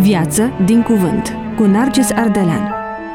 Viață din cuvânt cu Narcis Ardelean.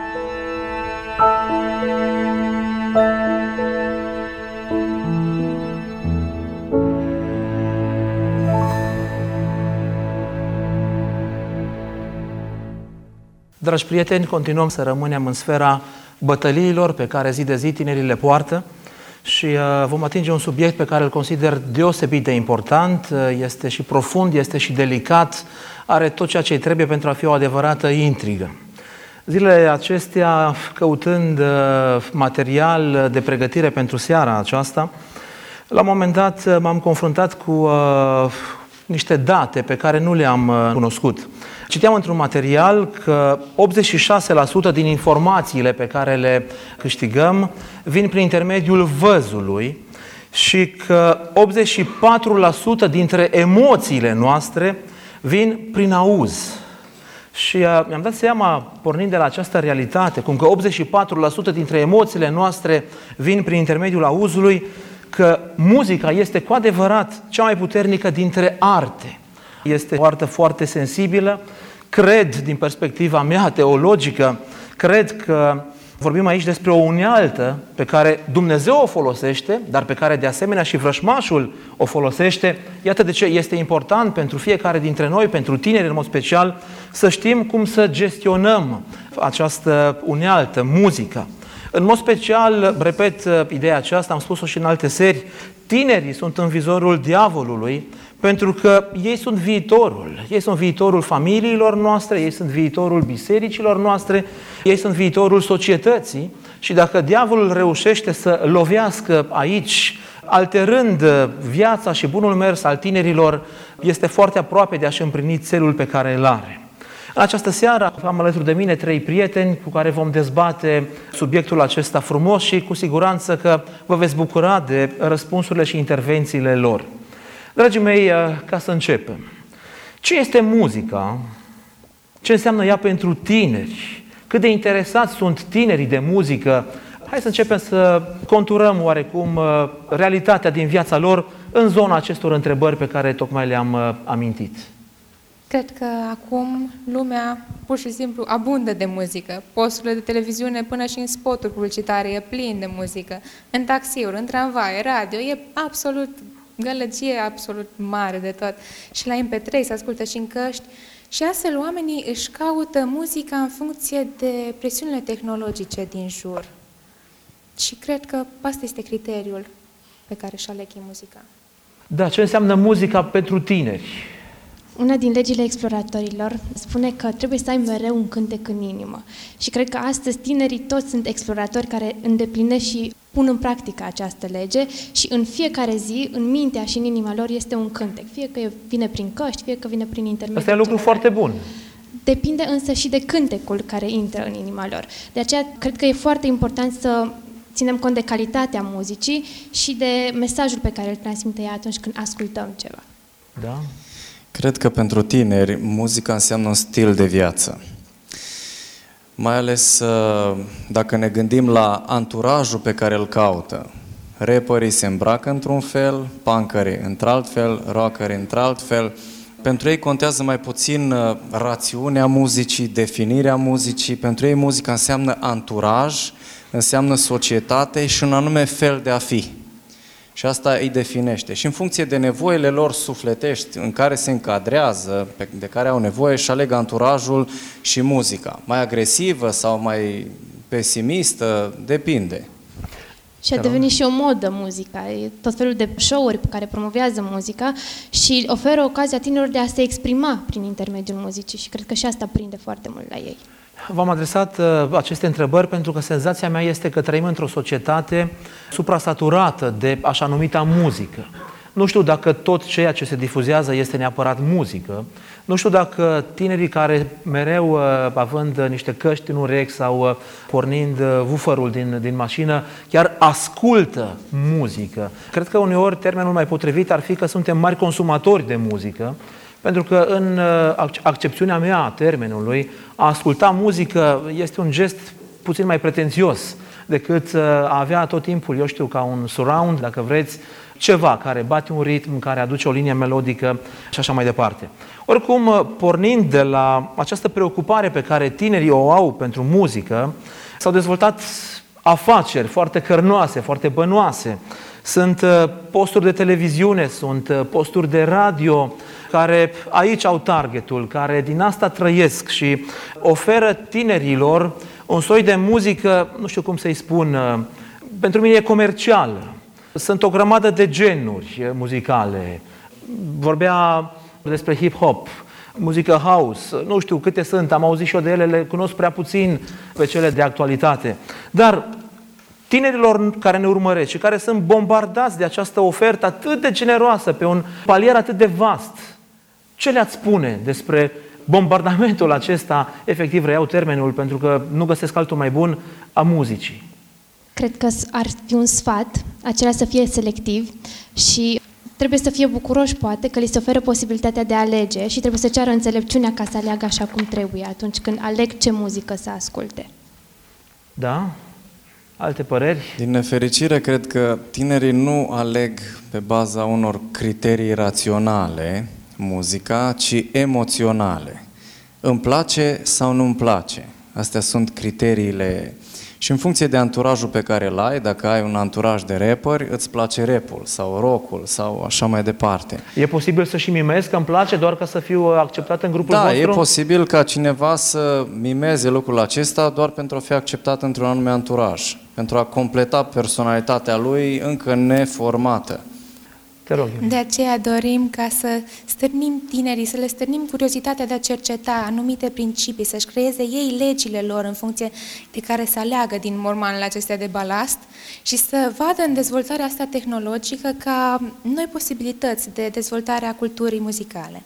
Dragi prieteni, continuăm să rămânem în sfera bătăliilor pe care zi de zi tinerii le poartă și vom atinge un subiect pe care îl consider deosebit de important, este și profund, este și delicat, are tot ceea ce trebuie pentru a fi o adevărată intrigă. Zilele acestea, căutând material de pregătire pentru seara aceasta, la un moment dat m-am confruntat cu niște date pe care nu le-am cunoscut. Citeam într-un material că 86% din informațiile pe care le câștigăm vin prin intermediul văzului și că 84% dintre emoțiile noastre vin prin auz. Și mi-am dat seama, pornind de la această realitate, cum că 84% dintre emoțiile noastre vin prin intermediul auzului, că muzica este cu adevărat cea mai puternică dintre arte. Este o artă foarte sensibilă. Cred, din perspectiva mea teologică, cred că vorbim aici despre o unealtă pe care Dumnezeu o folosește, dar pe care de asemenea și vrășmașul o folosește. Iată de ce este important pentru fiecare dintre noi, pentru tineri în mod special, să știm cum să gestionăm această unealtă, muzica. În mod special, repet ideea aceasta, am spus-o și în alte seri, tinerii sunt în vizorul diavolului, pentru că ei sunt viitorul. Ei sunt viitorul familiilor noastre, ei sunt viitorul bisericilor noastre, ei sunt viitorul societății și dacă diavolul reușește să lovească aici, alterând viața și bunul mers al tinerilor, este foarte aproape de a-și împlini țelul pe care îl are. În această seară am alături de mine 3 prieteni cu care vom dezbate subiectul acesta frumos și cu siguranță că vă veți bucura de răspunsurile și intervențiile lor. Dragii mei, ca să începem, ce este muzica? Ce înseamnă ea pentru tineri? Cât de interesați sunt tinerii de muzică? Hai să începem să conturăm oarecum realitatea din viața lor în zona acestor întrebări pe care tocmai le-am amintit. Cred că acum lumea pur și simplu abundă de muzică. Posturile de televiziune până și în spoturi publicitare e plin de muzică. În taxiuri, în tramvai, radio, e absolut gălăgie absolut mare de tot. Și la MP3 se ascultă și în căști. Și astfel oamenii își caută muzica în funcție de presiunile tehnologice din jur. Și cred că asta este criteriul pe care își aleg ei muzica. Da, ce înseamnă muzica pentru tineri? Una din legile exploratorilor spune că trebuie să ai mereu un cântec în inimă. Și cred că astăzi tinerii toți sunt exploratori care îndeplinesc și pun în practică această lege și în fiecare zi, în mintea și în inima lor este un cântec. Fie că vine prin căști, fie că vine prin intermediul. Asta e un lucru foarte bun. Depinde însă și de cântecul care intră în inima lor. De aceea cred că e foarte important să ținem cont de calitatea muzicii și de mesajul pe care îl transmite ea atunci când ascultăm ceva. Da? Cred că pentru tineri muzica înseamnă un stil de viață. Mai ales dacă ne gândim la anturajul pe care îl caută. Rapperii se îmbracă într-un fel, punkerii într-alt fel, rockerii într-alt fel. Pentru ei contează mai puțin rațiunea muzicii, definirea muzicii. Pentru ei muzica înseamnă anturaj, înseamnă societate și un anume fel de a fi. Și asta îi definește. Și în funcție de nevoile lor sufletești, în care se încadrează, de care au nevoie, își aleg anturajul și muzica. Mai agresivă sau mai pesimistă, depinde. Și a devenit și o modă muzica. E tot felul de show-uri pe care promovează muzica și oferă ocazia tinerilor de a se exprima prin intermediul muzicii și cred că și asta prinde foarte mult la ei. V-am adresat aceste întrebări pentru că senzația mea este că trăim într-o societate suprasaturată de așa numita muzică. Nu știu dacă tot ceea ce se difuzează este neapărat muzică. Nu știu dacă tinerii care mereu având niște căști în urechi sau pornind wooferul din mașină, chiar ascultă muzică. Cred că uneori termenul mai potrivit ar fi că suntem mari consumatori de muzică, pentru că în accepțiunea mea a termenului, a asculta muzică este un gest puțin mai pretențios decât a avea tot timpul, eu știu, ca un surround, dacă vreți, ceva care bate un ritm, care aduce o linie melodică și așa mai departe. Oricum, pornind de la această preocupare pe care tinerii o au pentru muzică, s-au dezvoltat afaceri foarte cărnoase, foarte bănoase. Sunt posturi de televiziune, sunt posturi de radio care aici au targetul, care din asta trăiesc și oferă tinerilor un soi de muzică, nu știu cum să-i spun, pentru mine e comercială. Sunt o grămadă de genuri muzicale. Vorbea despre hip-hop, muzică house, nu știu câte sunt, am auzit și eu de ele, le cunosc prea puțin pe cele de actualitate. Dar tinerilor care ne urmăresc și care sunt bombardați de această ofertă atât de generoasă, pe un palier atât de vast, ce le-ați spune despre bombardamentul acesta, efectiv reiau termenul pentru că nu găsesc altul mai bun, a muzicii? Cred că ar fi un sfat, acela să fie selectiv și trebuie să fie bucuroși, poate, că li se oferă posibilitatea de a alege și trebuie să ceară înțelepciunea ca să aleagă așa cum trebuie atunci când aleg ce muzică să asculte. Da? Alte păreri? Din nefericire, cred că tinerii nu aleg pe baza unor criterii raționale muzica, ci emoționale. Îmi place sau nu îmi place? Astea sunt criteriile. Și în funcție de anturajul pe care îl ai, dacă ai un anturaj de rapperi, îți place rap-ul sau rock-ul sau așa mai departe. E posibil să și mimez că îmi place doar ca să fiu acceptat în grupul vostru? Da, e posibil ca cineva să mimeze lucrul acesta doar pentru a fi acceptat într-un anume anturaj, pentru a completa personalitatea lui încă neformată. Te rog. De aceea dorim ca să stârnim tinerii, să le stârnim curiozitatea de a cerceta anumite principii, să-și creeze ei legile lor în funcție de care să aleagă din mormanele acestea de balast și să vadă în dezvoltarea asta tehnologică ca noi posibilități de dezvoltare a culturii muzicale.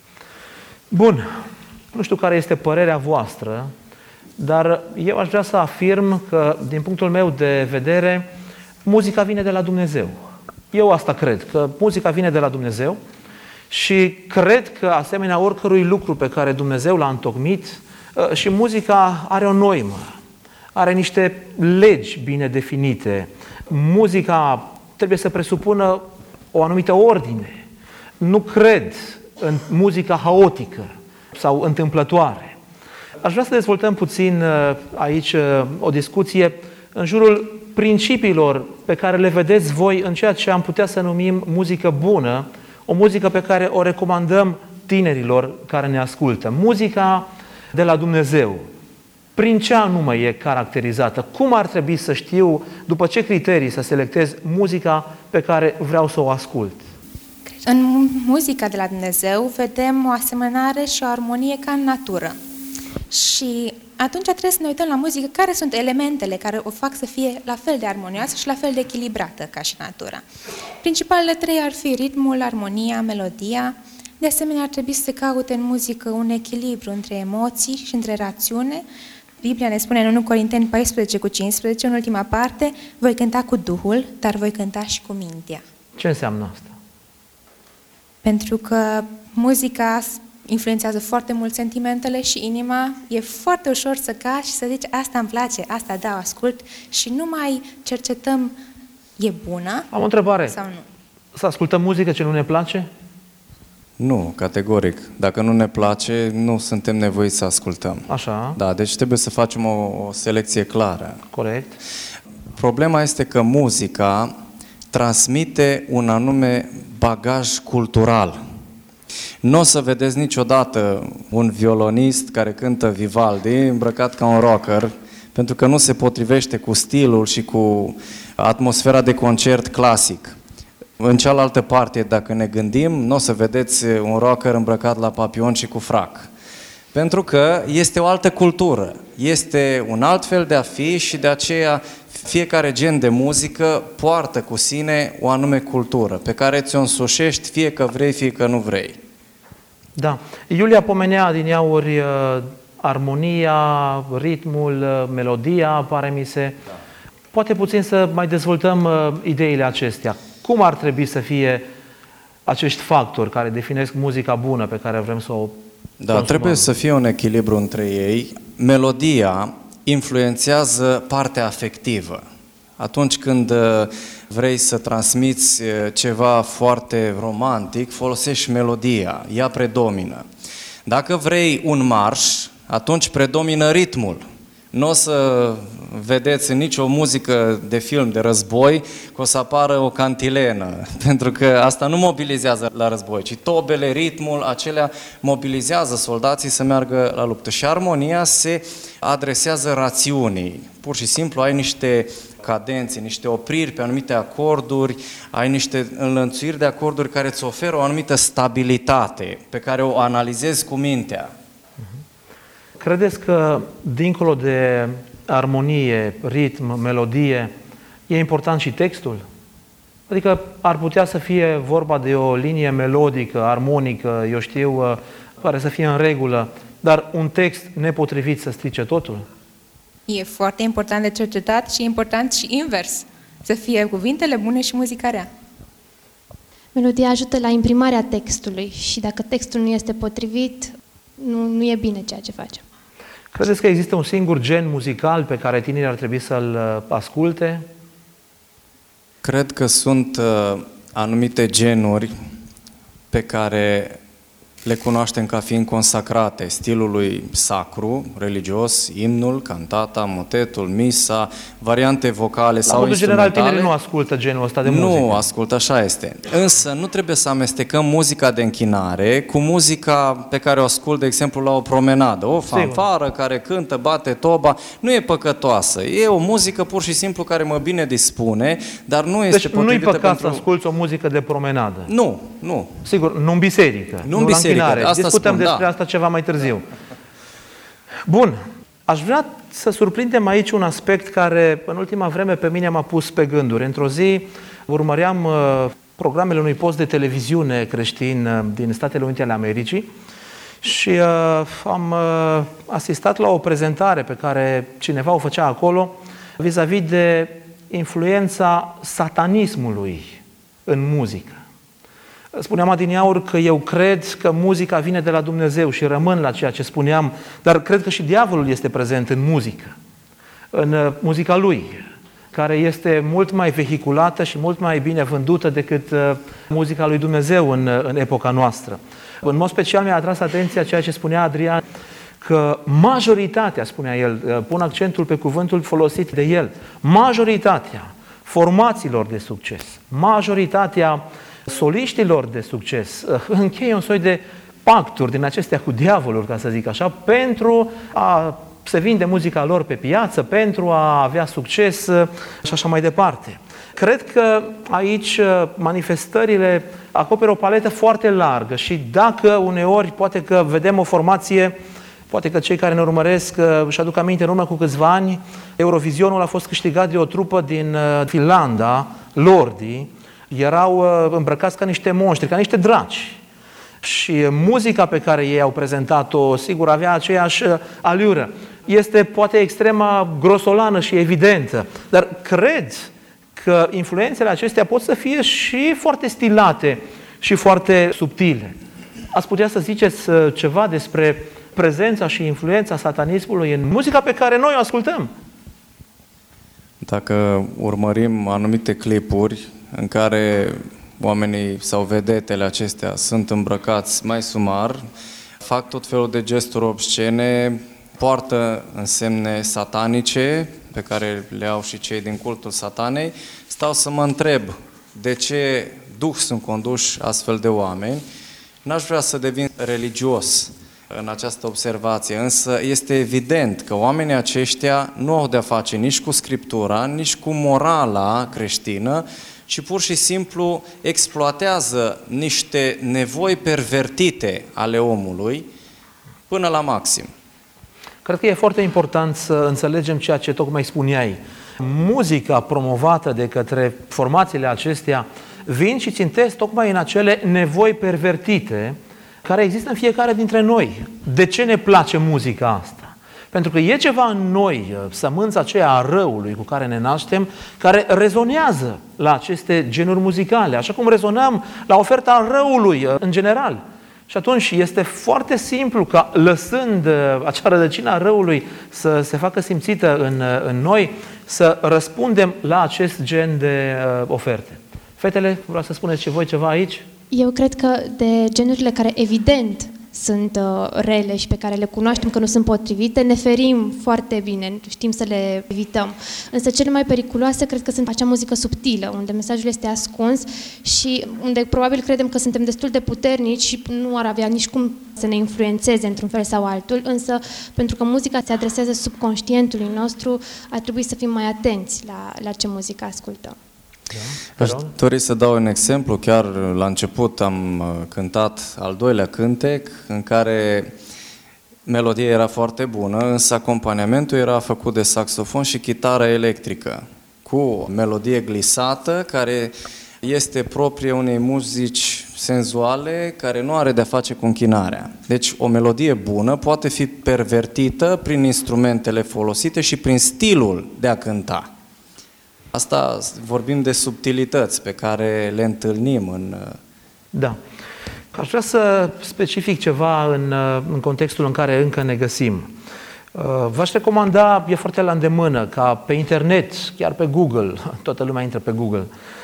Bun. Nu știu care este părerea voastră, dar eu aș vrea să afirm că, din punctul meu de vedere, muzica vine de la Dumnezeu. Eu asta cred, că muzica vine de la Dumnezeu și cred că, asemenea oricărui lucru pe care Dumnezeu l-a întocmit, și muzica are o noimă, are niște legi bine definite. Muzica trebuie să presupună o anumită ordine. Nu cred în muzica haotică sau întâmplătoare. Aș vrea să dezvoltăm puțin aici o discuție în jurul principiilor pe care le vedeți voi în ceea ce am putea să numim muzică bună, o muzică pe care o recomandăm tinerilor care ne ascultă. Muzica de la Dumnezeu. Prin ce anume e caracterizată? Cum ar trebui să știu, după ce criterii să selectez muzica pe care vreau să o ascult? În muzica de la Dumnezeu vedem o asemănare și o armonie ca în natură. Și atunci trebuie să ne uităm la muzică care sunt elementele care o fac să fie la fel de armonioasă și la fel de echilibrată ca și natura. Principalele trei ar fi ritmul, armonia, melodia. De asemenea, ar trebui să se caute în muzică un echilibru între emoții și între rațiune. Biblia ne spune în 1 Corinteni 14:15, în ultima parte, voi cânta cu Duhul, dar voi cânta și cu mintea. Ce înseamnă asta? Pentru că muzica influențează foarte mult sentimentele și inima, e foarte ușor să cași și să zici asta îmi place, asta da, ascult și nu mai cercetăm e bună. Am o întrebare. Sau nu. Să ascultăm muzică ce nu ne place? Nu, categoric. Dacă nu ne place, nu suntem nevoiți să ascultăm. Așa. Da, deci trebuie să facem o selecție clară. Corect. Problema este că muzica transmite un anume bagaj cultural. Nu o să vedeți niciodată un violonist care cântă Vivaldi îmbrăcat ca un rocker, pentru că nu se potrivește cu stilul și cu atmosfera de concert clasic. În cealaltă parte, dacă ne gândim, nu o să vedeți un rocker îmbrăcat la papion și cu frac. Pentru că este o altă cultură, este un alt fel de a fi și de aceea fiecare gen de muzică poartă cu sine o anume cultură, pe care ți-o însușești fie că vrei, fie că nu vrei. Da. Iulia pomenea adineauri armonia, ritmul, melodia, pare mi se. Da. Poate puțin să mai dezvoltăm ideile acestea. Cum ar trebui să fie acești factori care definesc muzica bună pe care vrem să o consumăm? Trebuie să fie un echilibru între ei. Melodia influențează partea afectivă. Atunci când vrei să transmiți ceva foarte romantic, folosești melodia, ea predomină. Dacă vrei un marș, atunci predomină ritmul. Nu o să vedeți în nicio muzică de film de război că o să apară o cantilenă, pentru că asta nu mobilizează la război, ci tobele, ritmul, acelea mobilizează soldații să meargă la luptă. Și armonia se adresează rațiunii. Pur și simplu ai niște cadențe, niște opriri pe anumite acorduri, ai niște înlănțuiri de acorduri care îți oferă o anumită stabilitate, pe care o analizezi cu mintea. Credeți că, dincolo de armonie, ritm, melodie, e important și textul? Adică ar putea să fie vorba de o linie melodică, armonică, eu știu, care să fie în regulă, dar un text nepotrivit să strice totul? E foarte important de cercetat și important și invers. Să fie cuvintele bune și muzica rea. Melodia ajută la imprimarea textului și dacă textul nu este potrivit, nu e bine ceea ce facem. Credeți că există un singur gen muzical pe care tinerii ar trebui să-l asculte? Cred că sunt anumite genuri pe care le cunoaștem ca fiind consacrate stilului sacru, religios, imnul, cantata, motetul, misa, variante vocale sau instrumentale. În general, tinerii nu ascultă genul ăsta de muzică. Nu ascultă, așa este. Însă nu trebuie să amestecăm muzica de închinare cu muzica pe care o ascult, de exemplu, la o promenadă. O fanfară care cântă, bate toba, nu e păcătoasă. E o muzică pur și simplu care mă bine dispune, dar nu este potrivită nu-i păcat pentru... să asculți o muzică de promenadă. Nu. Sigur, nu în biserică. Nu în biserică. Discutăm despre asta ceva mai târziu. Bun. Aș vrea să surprindem aici un aspect care în ultima vreme pe mine m-a pus pe gânduri. Într-o zi urmăream programele unui post de televiziune creștin din Statele Unite ale Americii și am asistat la o prezentare pe care cineva o făcea acolo vis-a-vis de influența satanismului în muzică. Spuneam adineauri că eu cred că muzica vine de la Dumnezeu și rămân la ceea ce spuneam, dar cred că și diavolul este prezent în muzică, în muzica lui, care este mult mai vehiculată și mult mai bine vândută decât muzica lui Dumnezeu în epoca noastră. În mod special mi-a atras atenția ceea ce spunea Adrian, că majoritatea, spunea el, pun accentul pe cuvântul folosit de el, majoritatea formațiilor de succes, majoritatea soliștilor de succes încheie un soi de pacturi din acestea cu diavolul, ca să zic așa, pentru a se vinde muzica lor pe piață, pentru a avea succes și așa mai departe. Cred că aici manifestările acoperă o paletă foarte largă și dacă uneori poate că vedem o formație, poate că cei care ne urmăresc își aduc aminte, în urmă cu câțiva ani, Eurovizionul a fost câștigat de o trupă din Finlanda, Lordi, erau îmbrăcați ca niște monștri, ca niște draci. Și muzica pe care ei au prezentat-o, sigur, avea aceeași aliură. Este poate extrema grosolană și evidentă, dar cred că influențele acestea pot să fie și foarte stilate și foarte subtile. Ați putea să ziceți ceva despre prezența și influența satanismului în muzica pe care noi o ascultăm? Dacă urmărim anumite clipuri în care oamenii sau vedetele acestea sunt îmbrăcați mai sumar, fac tot felul de gesturi obscene, poartă însemne satanice, pe care le au și cei din cultul satanei, stau să mă întreb de ce duh sunt conduși astfel de oameni. N-aș vrea să devin religios în această observație, însă este evident că oamenii aceștia nu au de-a face nici cu Scriptura, nici cu morala creștină, ci pur și simplu exploatează niște nevoi pervertite ale omului până la maxim. Cred că e foarte important să înțelegem ceea ce tocmai spuneai. Muzica promovată de către formațiile acestea vin și țintesc tocmai în acele nevoi pervertite care există în fiecare dintre noi. De ce ne place muzica asta? Pentru că e ceva în noi, sămânța aceea a răului cu care ne naștem, care rezonează la aceste genuri muzicale, așa cum rezonăm la oferta răului în general. Și atunci este foarte simplu ca, lăsând acea rădăcină a răului să se facă simțită în noi, să răspundem la acest gen de oferte. Fetele, vreau să spuneți și voi ceva aici? Eu cred că de genurile care evident sunt rele și pe care le cunoaștem că nu sunt potrivite, ne ferim foarte bine, știm să le evităm. Însă cele mai periculoase cred că sunt acea muzică subtilă, unde mesajul este ascuns și unde probabil credem că suntem destul de puternici și nu ar avea nici cum să ne influențeze într-un fel sau altul, însă pentru că muzica se adresează subconștientului nostru, ar trebui să fim mai atenți la ce muzică ascultăm. Da. Aș dori să dau un exemplu. Chiar la început am cântat al doilea cântec, în care melodia era foarte bună, însă acompaniamentul era făcut de saxofon și chitară electrică, cu o melodie glisată, care este proprie unei muzici senzuale, care nu are de-a face cu închinarea. Deci o melodie bună poate fi pervertită prin instrumentele folosite și prin stilul de a cânta. Asta vorbim de subtilități pe care le întâlnim în... Da. Aș vrea să specific ceva în contextul în care încă ne găsim. V-aș recomanda, e foarte la îndemână, ca pe internet, chiar pe Google, toată lumea intră pe Google,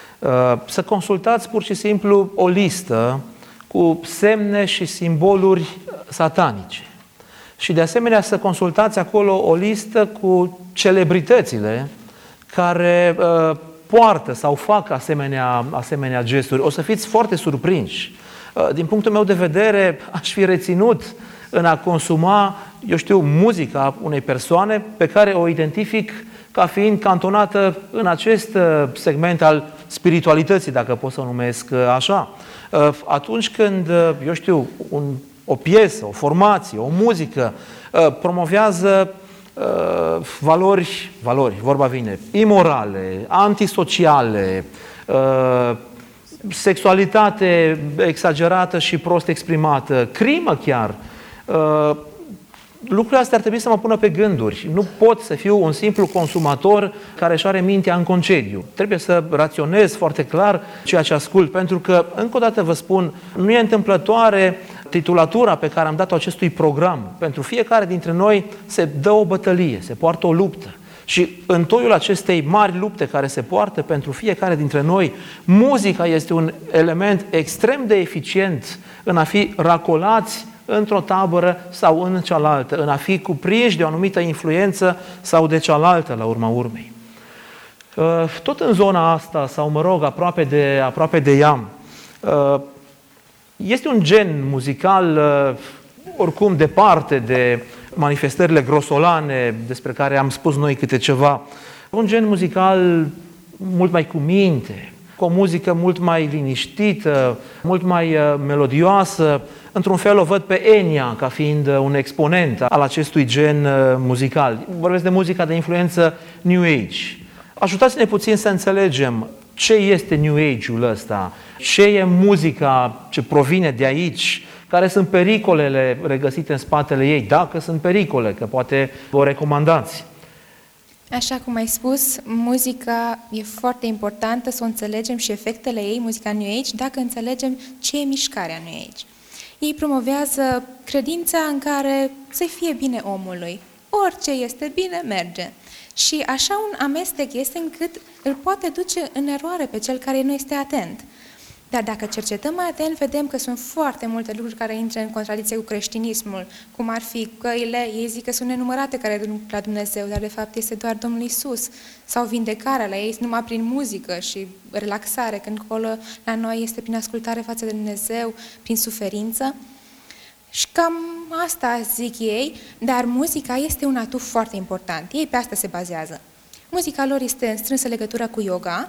să consultați pur și simplu o listă cu semne și simboluri satanice. Și de asemenea să consultați acolo o listă cu celebritățile care poartă sau fac asemenea gesturi. O să fiți foarte surprinși. Din punctul meu de vedere, aș fi reținut în a consuma, eu știu, muzica unei persoane pe care o identific ca fiind cantonată în acest segment al spiritualității, dacă pot să o numesc așa. Atunci când, eu știu, o piesă, o formație, o muzică promovează valori, vorba vine, imorale, antisociale, sexualitate exagerată și prost exprimată, crimă chiar. Lucrurile astea ar trebui să mă pună pe gânduri. Nu pot să fiu un simplu consumator care își are mintea în concediu. Trebuie să raționez foarte clar ceea ce ascult, pentru că, încă o dată vă spun, nu e întâmplătoare titulatura pe care am dat-o acestui program. Pentru fiecare dintre noi se dă o bătălie, se poartă o luptă. Și în toiul acestei mari lupte care se poartă pentru fiecare dintre noi, muzica este un element extrem de eficient în a fi racolați într-o tabără sau în cealaltă, în a fi cuprinși de o anumită influență sau de cealaltă, la urma urmei. Tot în zona asta, sau mă rog, aproape de ea, este un gen muzical oricum departe de manifestările grosolane despre care am spus noi câte ceva. Un gen muzical mult mai cu minte, cu o muzică mult mai liniștită, mult mai melodioasă. Într-un fel o văd pe Enya ca fiind un exponent al acestui gen muzical. Vorbesc de muzica de influență New Age. Ajutați-ne puțin să înțelegem ce este New Age-ul ăsta, ce e muzica ce provine de aici, care sunt pericolele regăsite în spatele ei, dacă sunt pericole, că poate vă recomandați. Așa cum ai spus, muzica e foarte importantă să o înțelegem și efectele ei, muzica New Age, dacă înțelegem ce e mișcarea New Age. Ei promovează credința în care să fie bine omului. Orice este bine, merge. Și așa un amestec este încât îl poate duce în eroare pe cel care nu este atent. Dar dacă cercetăm mai atent, vedem că sunt foarte multe lucruri care intră în contradicție cu creștinismul, cum ar fi căile, ei zic că sunt nenumărate care duc la Dumnezeu, dar de fapt este doar Domnul Iisus. Sau vindecarea la ei numai prin muzică și relaxare, când acolo la noi este prin ascultare față de Dumnezeu, prin suferință. Și cam asta zic ei, dar muzica este un atu foarte important. Ei pe asta se bazează. Muzica lor este în strânsă legătură cu yoga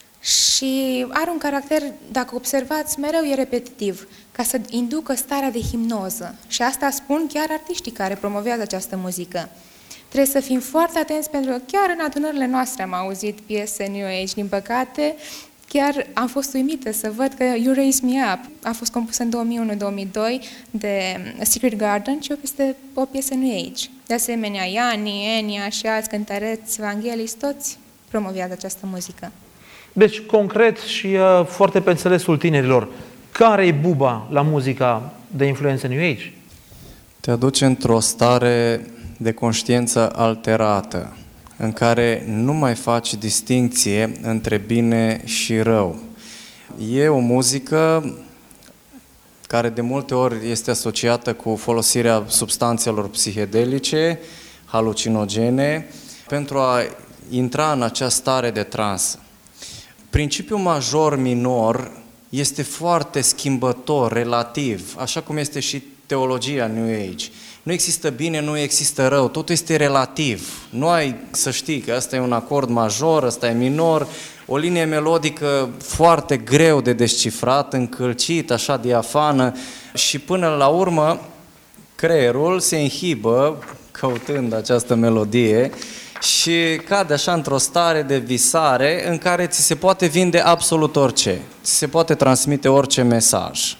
și are un caracter, dacă observați, mereu e repetitiv, ca să inducă starea de hipnoză. Și asta spun chiar artiștii care promovează această muzică. Trebuie să fim foarte atenți, pentru că chiar în adunările noastre am auzit piese New Age, din păcate. Chiar am fost uimită să văd că You Raise Me Up a fost compusă în 2001-2002 de Secret Garden și este o piesă New Age. De asemenea, Yanni, Enya și alți cântăreți evangheliști, toți promovează această muzică. Deci, concret și foarte pe înțelesul tinerilor, care e buba la muzica de influență New Age? Te aduce într-o stare de conștiință alterată, în care nu mai faci distincție între bine și rău. E o muzică care de multe ori este asociată cu folosirea substanțelor psihedelice, halucinogene, pentru a intra în acea stare de trans. Principiul major-minor este foarte schimbător, relativ, așa cum este și teologia New Age. Nu există bine, nu există rău, totul este relativ. Nu ai să știi că ăsta e un acord major, ăsta e minor, o linie melodică foarte greu de descifrat, încălcit, așa diafană, și până la urmă creierul se inhibă căutând această melodie și cade așa într-o stare de visare în care ți se poate vinde absolut orice, ți se poate transmite orice mesaj.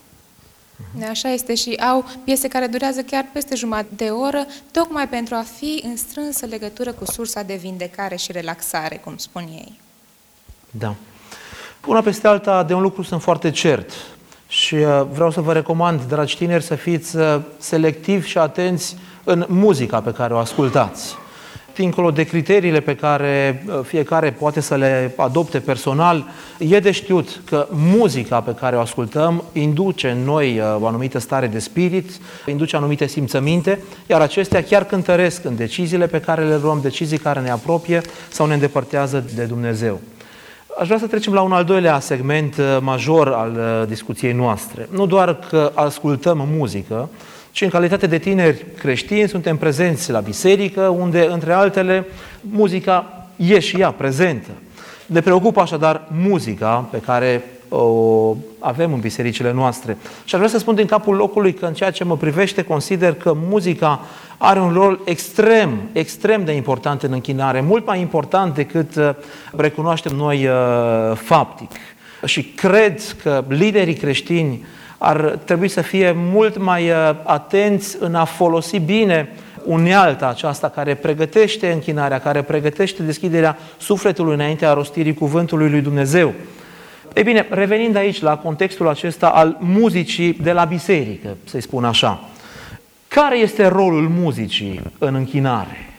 Așa este, și au piese care durează chiar peste jumătate de oră, tocmai pentru a fi în strânsă legătură cu sursa de vindecare și relaxare, cum spun ei. Da. Una peste alta, de un lucru sunt foarte cert și vreau să vă recomand, dragi tineri, să fiți selectivi și atenți în muzica pe care o ascultați. Dincolo de criteriile pe care fiecare poate să le adopte personal, e de știut că muzica pe care o ascultăm induce în noi o anumită stare de spirit, induce anumite simțăminte, iar acestea chiar cântăresc în deciziile pe care le luăm, decizii care ne apropie sau ne îndepărtează de Dumnezeu. Aș vrea să trecem la un al doilea segment major al discuției noastre. Nu doar că ascultăm muzică, ci în calitate de tineri creștini suntem prezenți la biserică, unde, între altele, muzica e și ea prezentă. Ne preocupă așadar muzica pe care o avem în bisericile noastre. Și aș vrea să spun din capul locului că în ceea ce mă privește consider că muzica are un rol extrem de important în închinare, mult mai important decât recunoaștem noi faptic. Și cred că liderii creștini ar trebui să fie mult mai atenți în a folosi bine unealta aceasta care pregătește închinarea, care pregătește deschiderea sufletului înaintea rostirii cuvântului lui Dumnezeu. Ei bine, revenind aici la contextul acesta al muzicii de la biserică, să-i spun așa, care este rolul muzicii în închinare?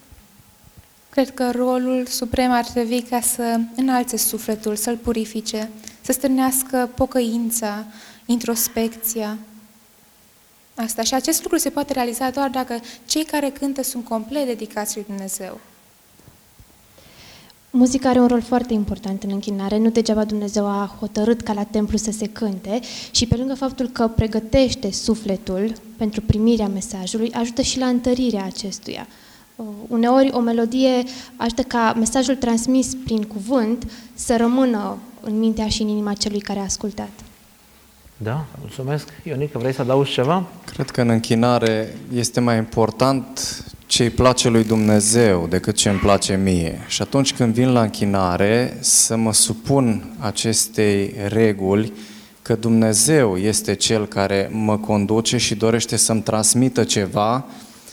Cred că rolul suprem ar trebui ca să înalțe sufletul, să-l purifice, să stârnească pocăința, introspecția. Asta. Și acest lucru se poate realiza doar dacă cei care cântă sunt complet dedicați lui Dumnezeu. Muzica are un rol foarte important în închinare. Nu degeaba Dumnezeu a hotărât ca la templu să se cânte și pe lângă faptul că pregătește sufletul pentru primirea mesajului, ajută și la întărirea acestuia. Uneori o melodie ajută ca mesajul transmis prin cuvânt să rămână în mintea și în inima celui care a ascultat. Da, mulțumesc. Ionică, vrei să adaugi ceva? Cred că în închinare este mai important ce îi place lui Dumnezeu decât ce îmi place mie. Și atunci când vin la închinare, să mă supun acestei reguli că Dumnezeu este Cel care mă conduce și dorește să-mi transmită ceva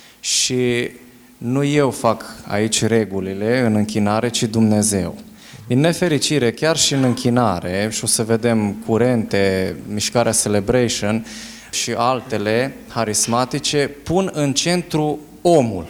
și nu eu fac aici regulile în închinare, ci Dumnezeu. Din nefericire, chiar și în închinare, și o să vedem curente, mișcarea Celebration și altele harismatice, pun în centru omul.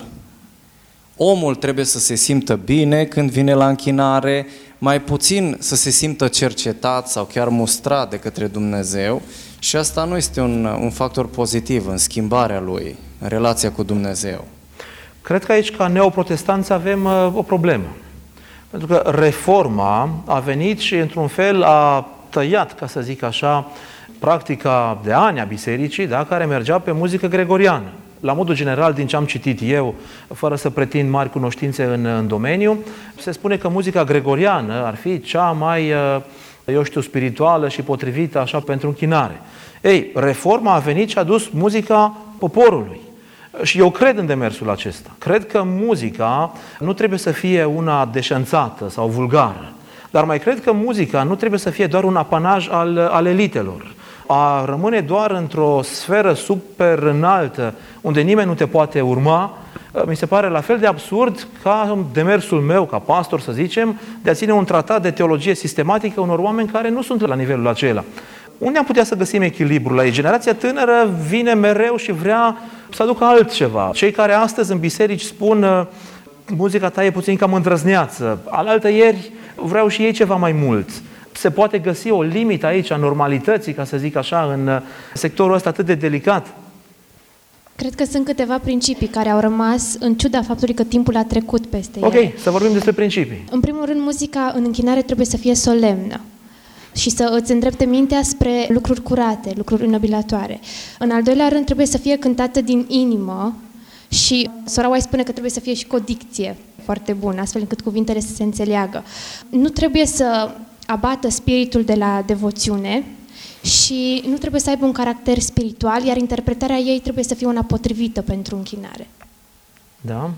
Omul trebuie să se simtă bine când vine la închinare, mai puțin să se simtă cercetat sau chiar mustrat de către Dumnezeu, și asta nu este un factor pozitiv în schimbarea lui, în relația cu Dumnezeu. Cred că aici, ca neoprotestanți, avem o problemă. Pentru că reforma a venit și, într-un fel, a tăiat, ca să zic așa, practica de ani a bisericii, da, care mergea pe muzică gregoriană. La modul general, din ce am citit eu, fără să pretind mari cunoștințe în domeniu, se spune că muzica gregoriană ar fi cea mai, spirituală și potrivită așa pentru închinare. Ei, reforma a venit și a dus muzica poporului. Și eu cred în demersul acesta. Cred că muzica nu trebuie să fie una deșanțată sau vulgară, dar mai cred că muzica nu trebuie să fie doar un apanaj al elitelor. A rămâne doar într-o sferă super înaltă, unde nimeni nu te poate urma, mi se pare la fel de absurd ca demersul meu, ca pastor, să zicem, de a ține un tratat de teologie sistematică unor oameni care nu sunt la nivelul acela. unde am putea să găsim echilibrul aici? Generația tânără vine mereu și vrea să aducă altceva. Cei care astăzi în biserici spun muzica ta e puțin cam îndrăzneață, alaltăieri vreau și ei ceva mai mult. Se poate găsi o limită aici a normalității, ca să zic așa, în sectorul ăsta atât de delicat? Cred că sunt câteva principii care au rămas în ciuda faptului că timpul a trecut peste ele. Ok, să vorbim despre principii. În primul rând, muzica în închinare trebuie să fie solemnă și să îți îndrepte mintea spre lucruri curate, lucruri înnobilatoare. În al doilea rând, trebuie să fie cântată din inimă și sora White spune că trebuie să fie și cu o dicție foarte bună, astfel încât cuvintele să se înțeleagă. Nu trebuie să abată spiritul de la devoțiune și nu trebuie să aibă un caracter spiritual, iar interpretarea ei trebuie să fie una potrivită pentru închinare. Da?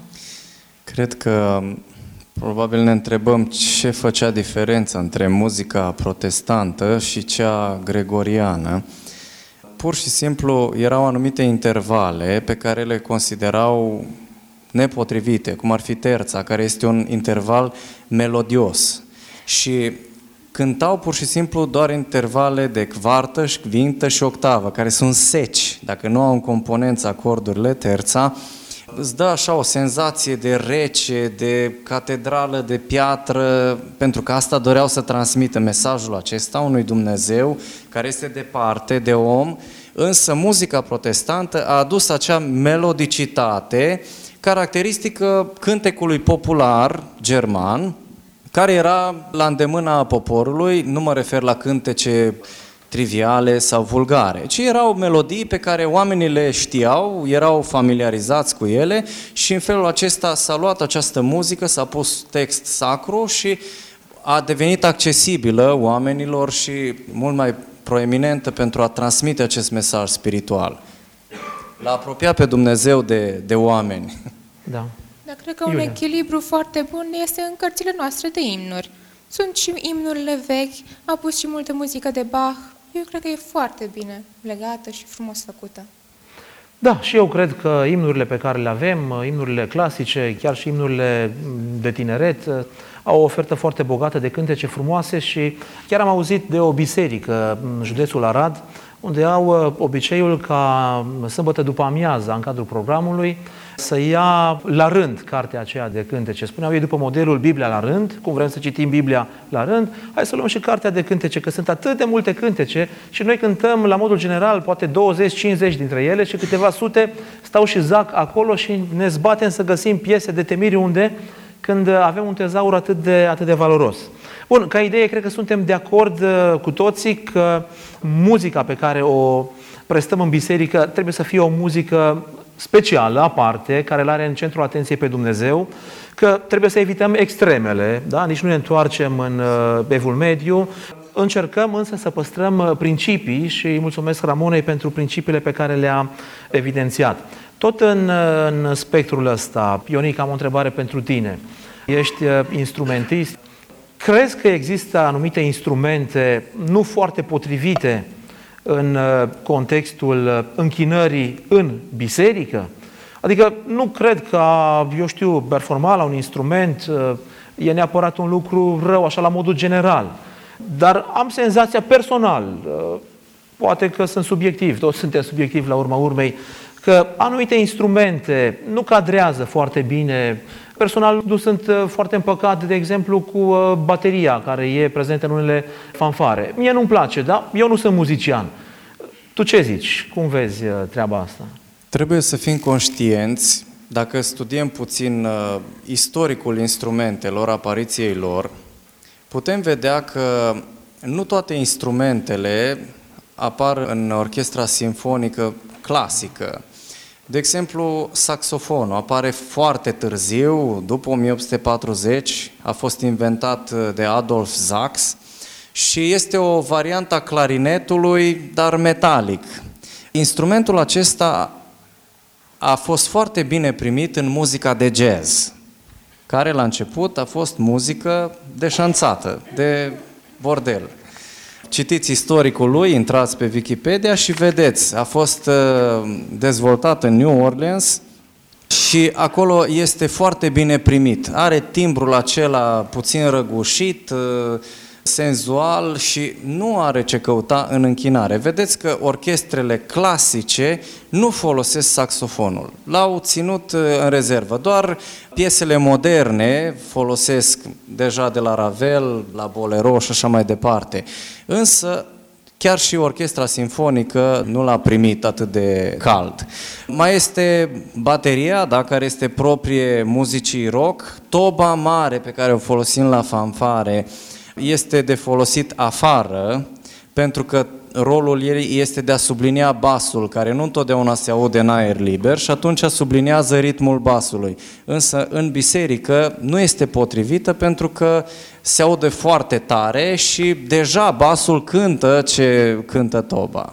Cred că probabil ne întrebăm ce făcea diferența între muzica protestantă și cea gregoriană. Pur și simplu erau anumite intervale pe care le considerau nepotrivite, cum ar fi terța, care este un interval melodios. Și cântau pur și simplu doar intervale de quartă, quintă și octavă, care sunt seci. Dacă nu au în componență acordurile, terța, îți dă așa o senzație de rece, de catedrală de piatră, pentru că asta doreau să transmită mesajul acesta unui Dumnezeu care este departe de om, însă muzica protestantă a adus acea melodicitate caracteristică cântecului popular german, care era la îndemâna poporului. Nu mă refer la cântece triviale sau vulgare, ci erau melodii pe care oamenii le știau, erau familiarizați cu ele și în felul acesta s-a luat această muzică, s-a pus text sacru și a devenit accesibilă oamenilor și mult mai proeminentă pentru a transmite acest mesaj spiritual. L-a apropiat pe Dumnezeu de oameni. Da. Dar cred că un echilibru foarte bun este în cărțile noastre de imnuri. Sunt și imnurile vechi, a pus și multă muzică de Bach. Eu cred că e foarte bine legată și frumos făcută. Da, și eu cred că imnurile pe care le avem, imnurile clasice, chiar și imnurile de tineret, au o ofertă foarte bogată de cântece frumoase și chiar am auzit de o biserică în județul Arad, unde au obiceiul ca sâmbătă după amiaza, în cadrul programului, să ia la rând cartea aceea de cântece. Spuneau ei după modelul Biblia la rând, cum vrem să citim Biblia la rând, hai să luăm și cartea de cântece, că sunt atât de multe cântece și noi cântăm la modul general poate 20-50 dintre ele și câteva sute stau și zac acolo și ne zbatem să găsim piese de temiri unde, când avem un tezaur atât de valoros. Bun, ca idee, cred că suntem de acord cu toții că muzica pe care o prestăm în biserică trebuie să fie o muzică specială, aparte, care îl are în centrul atenției pe Dumnezeu, că trebuie să evităm extremele, da? Nici nu ne întoarcem în evul mediu, încercăm însă să păstrăm principii și îi mulțumesc Ramonei pentru principiile pe care le-a evidențiat. Tot în spectrul ăsta, Ionica, am o întrebare pentru tine. Ești instrumentist. Crezi că există anumite instrumente nu foarte potrivite în contextul închinării în biserică? Adică nu cred că, eu știu, performa la un instrument e neapărat un lucru rău, așa la modul general. Dar am senzația personal, poate că sunt subiectiv, toți suntem subiectivi la urma urmei, că anumite instrumente nu cadrează foarte bine. Personal nu sunt foarte împăcat, de exemplu, cu bateria care e prezentă în unele fanfare. Mie nu-mi place, da? Eu nu sunt muzician. Tu ce zici? Cum vezi treaba asta? Trebuie să fim conștienți, dacă studiem puțin istoricul instrumentelor, apariției lor, putem vedea că nu toate instrumentele apar în orchestra simfonică clasică. De exemplu, saxofonul apare foarte târziu, după 1840, a fost inventat de Adolf Sax și este o variantă a clarinetului, dar metalic. Instrumentul acesta a fost foarte bine primit în muzica de jazz, care la început a fost muzică deșanțată, de bordel. Citiți istoricul lui, intrați pe Wikipedia și vedeți, a fost dezvoltat în New Orleans și acolo este foarte bine primit. Are timbrul acela puțin răgușit, se senzual și nu are ce căuta în închinare. Vedeți că orchestrele clasice nu folosesc saxofonul. L-au ținut în rezervă. Doar piesele moderne folosesc deja de la Ravel, la Bolero și așa mai departe. Însă chiar și orchestra simfonică nu l-a primit atât de cald. Mai este bateria, da, care este proprie muzicii rock. Toba mare pe care o folosim la fanfare este de folosit afară, pentru că rolul ei este de a sublinia basul, care nu întotdeauna se aude în aer liber și atunci subliniază ritmul basului. Însă în biserică nu este potrivită pentru că se aude foarte tare și deja basul cântă ce cântă toba.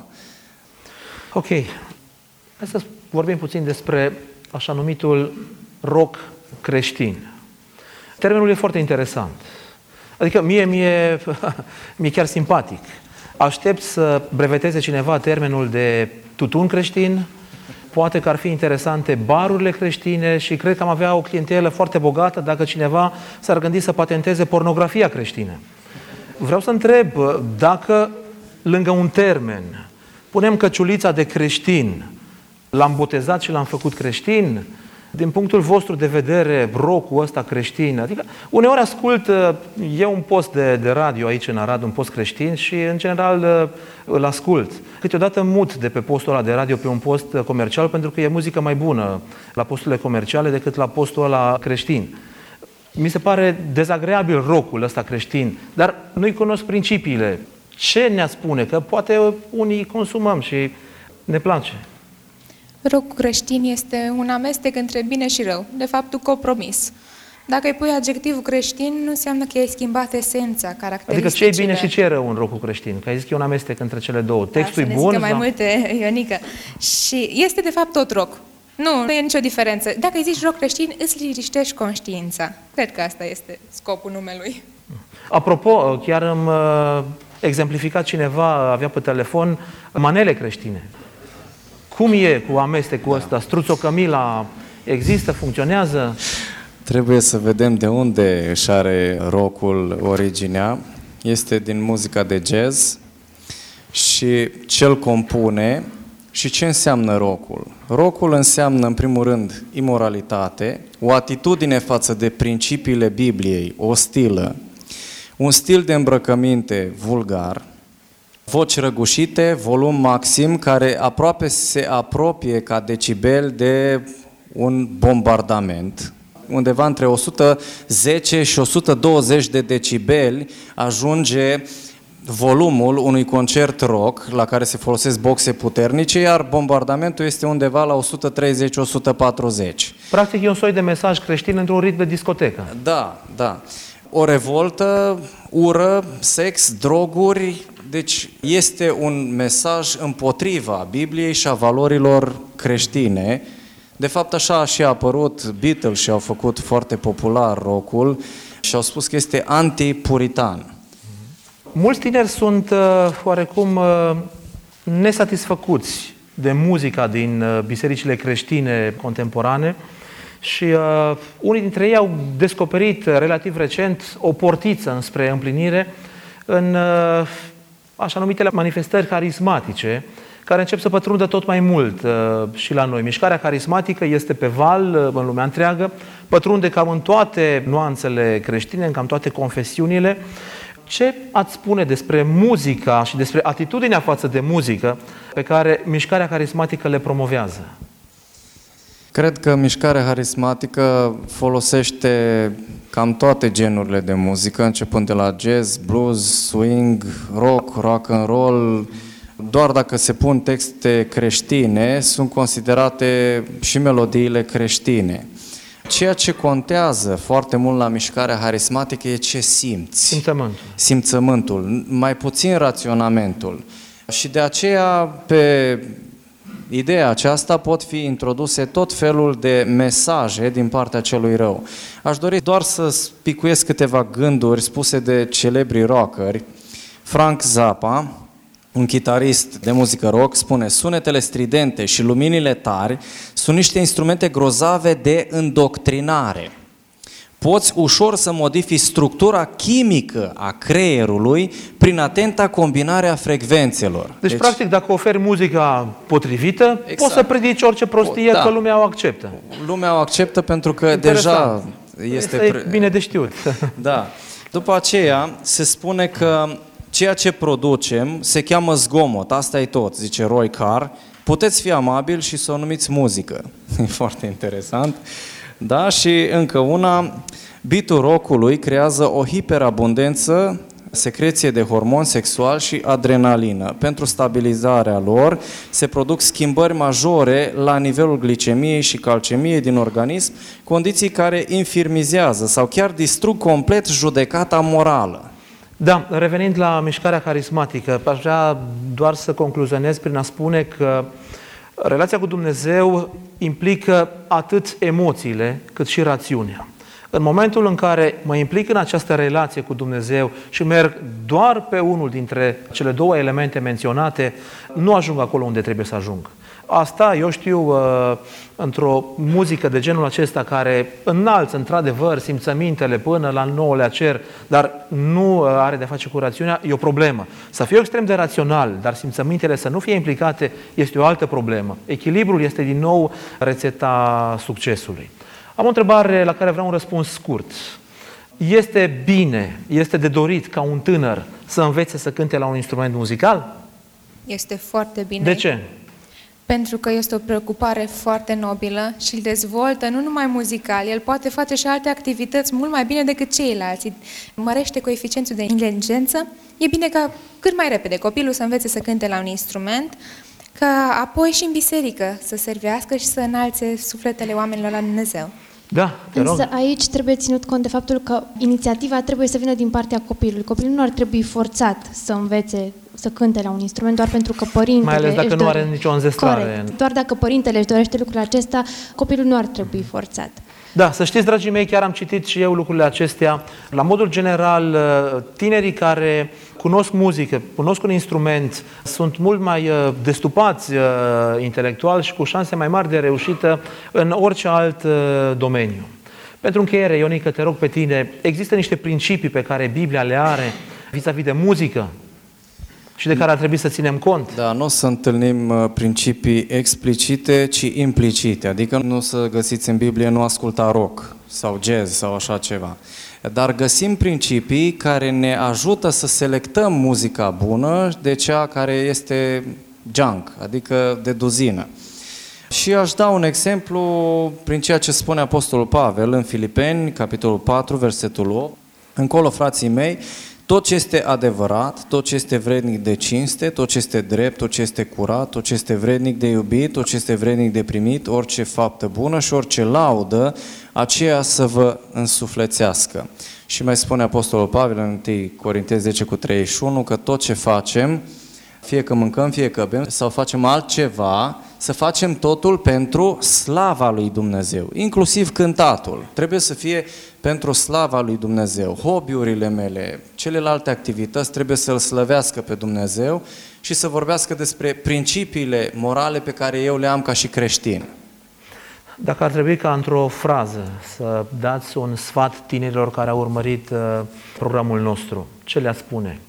Ok. Hai să vorbim puțin despre așa numitul rock creștin. Termenul e foarte interesant. Adică mie chiar simpatic. Aștept să breveteze cineva termenul de tutun creștin, poate că ar fi interesante barurile creștine și cred că am avea o clientelă foarte bogată dacă cineva s-ar gândi să patenteze pornografia creștină. Vreau să întreb dacă lângă un termen punem căciulița de creștin, l-am botezat și l-am făcut creștin, din punctul vostru de vedere, rock-ul ăsta creștin, adică uneori ascult eu un post de radio aici în Arad, un post creștin și în general îl ascult. Câteodată mut de pe postul ăla de radio pe un post comercial pentru că e muzică mai bună la posturile comerciale decât la postul ăla creștin. Mi se pare dezagreabil rock-ul ăsta creștin, dar nu-i cunosc principiile. Ce ne spune? Că poate unii consumăm și ne place. Rock creștin este un amestec între bine și rău, de fapt un compromis. Dacă îi pui adjectivul creștin, nu înseamnă că ai schimbat esența, caracteristicile. Adică ce e bine și ce e rău în rock-ul creștin? Că ai zis că e un amestec între cele două. Textul e bun? Mai multe, Ionica. Și este de fapt tot rock. Nu e nicio diferență. Dacă îi zici rock creștin, îți liniștești conștiința. Cred că asta este scopul numelui. Apropo, chiar îmi exemplificat cineva, avea pe telefon manele creștine. Cum e cu amestecul ăsta? Struțocămila există, funcționează? Trebuie să vedem de unde își are rock-ul originea. Este din muzica de jazz și ce-l compune și ce înseamnă rock-ul. Rock-ul înseamnă, în primul rând, imoralitate, o atitudine față de principiile Bibliei ostilă, un stil de îmbrăcăminte vulgar, voci răgușite, volum maxim, care aproape se apropie ca decibel de un bombardament. Undeva între 110 și 120 de decibeli ajunge volumul unui concert rock la care se folosesc boxe puternice, iar bombardamentul este undeva la 130-140. Practic e un soi de mesaj creștin într-un ritm de discotecă. Da, da. O revoltă, ură, sex, droguri, deci este un mesaj împotriva Bibliei și a valorilor creștine. De fapt, așa și a apărut Beatles și au făcut foarte popular rock-ul și au spus că este anti-puritan. Mulți tineri sunt oarecum nesatisfăcuți de muzica din bisericile creștine contemporane și unii dintre ei au descoperit relativ recent o portiță înspre împlinire în așa numitele manifestări carismatice, care încep să pătrundă tot mai mult și la noi. Mișcarea carismatică este pe val în lumea întreagă, pătrunde cam în toate nuanțele creștine, în cam toate confesiunile. Ce ați spune despre muzica și despre atitudinea față de muzică pe care mișcarea carismatică le promovează? Cred că mișcarea carismatică folosește cam toate genurile de muzică, începând de la jazz, blues, swing, rock and roll. Doar dacă se pun texte creștine, sunt considerate și melodiile creștine. Ceea ce contează foarte mult la mișcarea harismatică e ce simți. Simțământul. Simțământul, mai puțin raționamentul. Și de aceea, pe ideea aceasta pot fi introduse tot felul de mesaje din partea celui rău. Aș dori doar să spicuiesc câteva gânduri spuse de celebri rockeri. Frank Zappa, un chitarist de muzică rock, spune: sunetele stridente și luminile tari sunt niște instrumente grozave de îndoctrinare. poți ușor să modifici structura chimică a creierului prin atenta combinare a frecvențelor. Deci practic, dacă oferi muzica potrivită, exact, poți să predici orice prostie, că lumea o acceptă. Lumea o acceptă pentru că Interesant. deja este bine de știut. Da. După aceea se spune că ceea ce producem se cheamă zgomot, asta e tot, zice Roy Carr. Puteți fi amabil și să o numiți muzică. E foarte interesant. Da, și încă una, beat-ul rock-ului creează o hiperabundență, secreție de hormoni sexual și adrenalină. Pentru stabilizarea lor se produc schimbări majore la nivelul glicemiei și calcemiei din organism, condiții care infirmizează sau chiar distrug complet judecata morală. Da, revenind la mișcarea carismatică, aș vrea doar să concluzionez prin a spune că relația cu Dumnezeu implică atât emoțiile cât și rațiunea. În momentul în care mă implic în această relație cu Dumnezeu și merg doar pe unul dintre cele două elemente menționate, nu ajung acolo unde trebuie să ajung. Asta, eu știu, într-o muzică de genul acesta care înalță, într-adevăr, simțămintele până la nouălea cer, dar nu are de face cu rațiunea, e o problemă. Să fiu extrem de rațional, dar simțămintele să nu fie implicate, este o altă problemă. Echilibrul este din nou rețeta succesului. Am o întrebare la care vreau un răspuns scurt. Este bine, este de dorit ca un tânăr să învețe să cânte la un instrument muzical? Este foarte bine. De ce? Pentru că este o preocupare foarte nobilă și îl dezvoltă nu numai muzical, el poate face și alte activități mult mai bine decât ceilalți. Mărește coeficientul de inteligență. E bine ca cât mai repede copilul să învețe să cânte la un instrument, ca apoi și în biserică să servească și să înalțe sufletele oamenilor la Dumnezeu. Da, te rog. Însă aici trebuie ținut cont de faptul că inițiativa trebuie să vină din partea copilului. Copilul nu ar trebui forțat să învețe să cânte la un instrument doar pentru că părintele mai ales dacă nu are nicio înzestrare. Corect. Doar dacă părintele își dorește lucrul acesta, copilul nu ar trebui forțat. Da, să știți, dragii mei, chiar am citit și eu lucrurile acestea. La modul general, tinerii care cunosc muzică, cunosc un instrument, sunt mult mai destupați intelectual și cu șanse mai mari de reușită în orice alt domeniu. Pentru încheiere, Ionică, te rog pe tine, există niște principii pe care Biblia le are vis-a-vis de muzică și de care ar trebui să ținem cont? Da, nu o să întâlnim principii explicite, ci implicite. Adică nu o să găsiți în Biblie nu asculta rock sau jazz sau așa ceva. Dar găsim principii care ne ajută să selectăm muzica bună de cea care este junk, adică de duzină. Și aș da un exemplu prin ceea ce spune Apostolul Pavel în Filipeni, capitolul 4, versetul 8. Încolo, frații mei, tot ce este adevărat, tot ce este vrednic de cinste, tot ce este drept, tot ce este curat, tot ce este vrednic de iubit, tot ce este vrednic de primit, orice faptă bună și orice laudă, aceea să vă însuflețească. Și mai spune Apostolul Pavel în 1 Corinteni 10:31 că tot ce facem, fie că mâncăm, fie că bem, sau facem altceva, să facem totul pentru slava lui Dumnezeu, inclusiv cântatul. Trebuie să fie pentru slava lui Dumnezeu. Hobby-urile mele, celelalte activități trebuie să-L slăvească pe Dumnezeu și să vorbească despre principiile morale pe care eu le am ca și creștin. Dacă ar trebui ca într-o frază să dați un sfat tinerilor care au urmărit programul nostru, ce le-ați spune?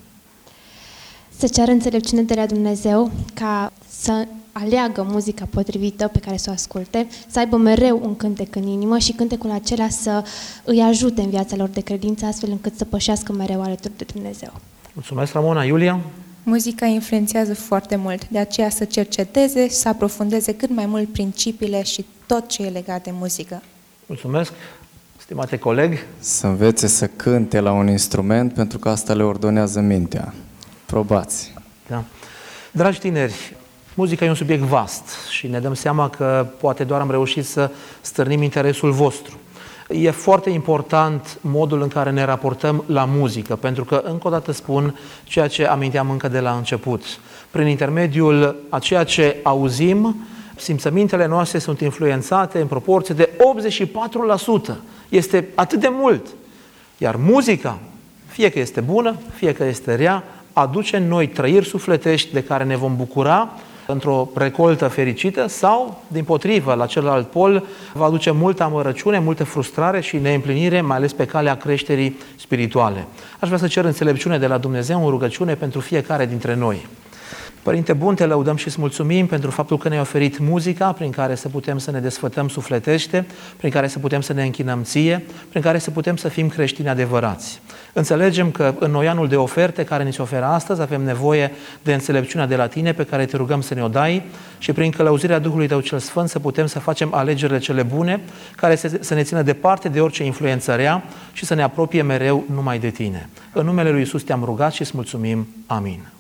Să ceară înțelepciune de la Dumnezeu ca să aleagă muzica potrivită pe care să o asculte, să aibă mereu un cântec în inimă și cântecul acela să îi ajute în viața lor de credință, astfel încât să pășească mereu alături de Dumnezeu. Mulțumesc, Ramona. Iulia? Muzica influențează foarte mult, de aceea să cerceteze și să aprofundeze cât mai mult principiile și tot ce e legat de muzică. Mulțumesc, stimate coleg. Să învețe să cânte la un instrument, pentru că asta le ordonează mintea. Probați. Da. Dragi tineri, muzica e un subiect vast și ne dăm seama că poate doar am reușit să stârnim interesul vostru. E foarte important modul în care ne raportăm la muzică, pentru că, încă o dată spun, ceea ce aminteam încă de la început. Prin intermediul a ceea ce auzim, simțămintele noastre sunt influențate în proporție de 84%. Este atât de mult. Iar muzica, fie că este bună, fie că este rea, aduce în noi trăiri sufletești de care ne vom bucura într-o recoltă fericită sau, dimpotrivă, la celălalt pol, va aduce multă amărăciune, multă frustrare și neîmplinire, mai ales pe calea creșterii spirituale. Aș vrea să cer înțelepciune de la Dumnezeu în rugăciune pentru fiecare dintre noi. Părinte bun, te lăudăm și îți mulțumim pentru faptul că ne-ai oferit muzica prin care să putem să ne desfătăm sufletește, prin care să putem să ne închinăm ție, prin care să putem să fim creștini adevărați. Înțelegem că în noianul de oferte care ni se oferă astăzi avem nevoie de înțelepciunea de la tine pe care te rugăm să ne-o dai și prin călăuzirea Duhului Tău cel Sfânt să putem să facem alegerile cele bune care să ne țină departe de orice influență rea și să ne apropie mereu numai de tine. În numele Lui Iisus te-am rugat și îți mulțumim. Amin.